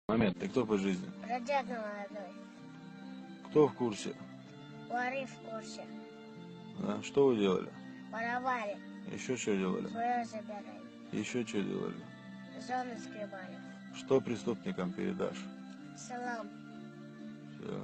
Момент, ты кто по жизни? Бродяга молодой. Кто в курсе? Воры в курсе. Да? Что вы делали? Воровали. Еще что делали? Свое забирали. Еще что делали? Зоны скребали. Что преступникам передашь? Салам. Все.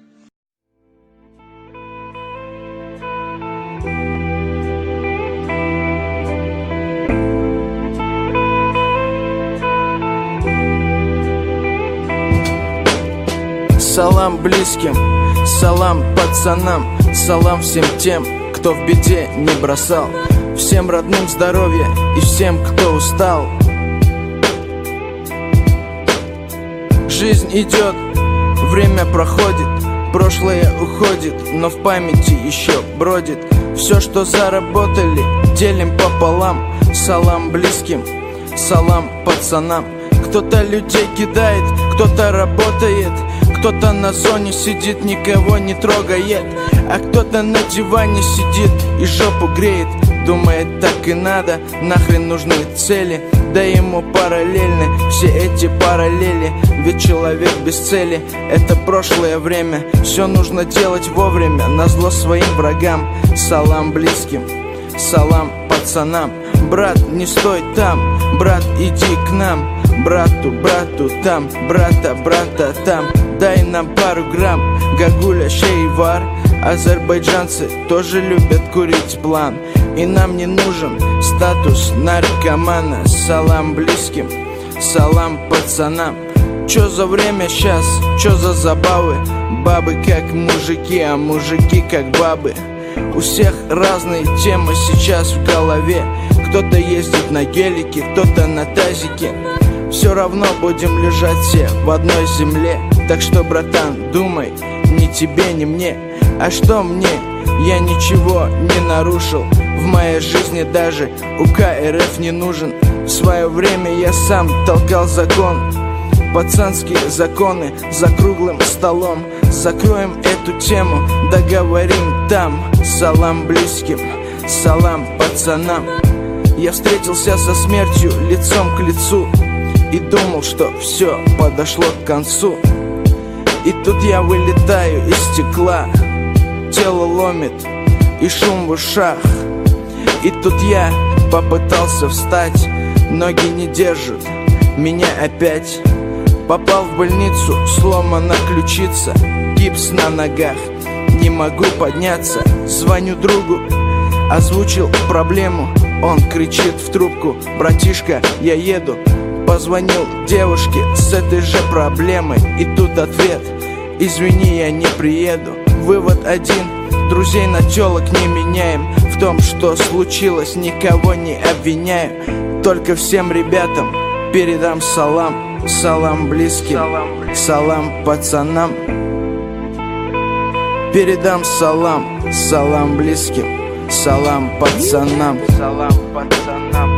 Салам близким, салам пацанам, салам всем тем, кто в беде не бросал, всем родным здоровья и всем, кто устал. Жизнь идет, время проходит, прошлое уходит, но в памяти еще бродит. Все, что заработали, делим пополам. Салам близким, салам пацанам. Кто-то людей кидает, кто-то работает, кто-то на зоне сидит, никого не трогает, а кто-то на диване сидит и жопу греет. Думает, так и надо, нахрен нужны цели, да ему параллельны все эти параллели. Ведь человек без цели — это прошлое время. Все нужно делать вовремя, назло своим врагам. Салам близким, салам пацанам. Брат, не стой там, брат, иди к нам. Брату там, брата там. Дай нам пару грамм, гагуля, шейвар. Азербайджанцы тоже любят курить план. И нам не нужен статус наркомана. Салам близким, салам пацанам. Чё за время сейчас, чё за забавы? Бабы как мужики, а мужики как бабы. У всех разные темы сейчас в голове. Кто-то ездит на гелике, кто-то на тазике. Все равно будем лежать все в одной земле. Так что, братан, думай, ни тебе, ни мне. А что мне? Я ничего не нарушил. В моей жизни даже УК РФ не нужен. В свое время я сам толкал закон. Пацанские законы за круглым столом. Закроем эту тему, договорим там. Салам близким, салам пацанам. Я встретился со смертью лицом к лицу и думал, что все подошло к концу. И тут я вылетаю из стекла, тело ломит и шум в ушах. И тут я попытался встать, ноги не держат меня опять. Попал в больницу, сломана ключица, гипс на ногах, не могу подняться. Звоню другу, озвучил проблему, он кричит в трубку: братишка, я еду. Позвонил девушке с этой же проблемой, и тут ответ: извини, я не приеду. Вывод один: друзей на тёлок не меняем. В том, что случилось, никого не обвиняю. Только всем ребятам передам салам. Салам близким, салам пацанам. Передам салам, салам близким, салам пацанам. Салам пацанам.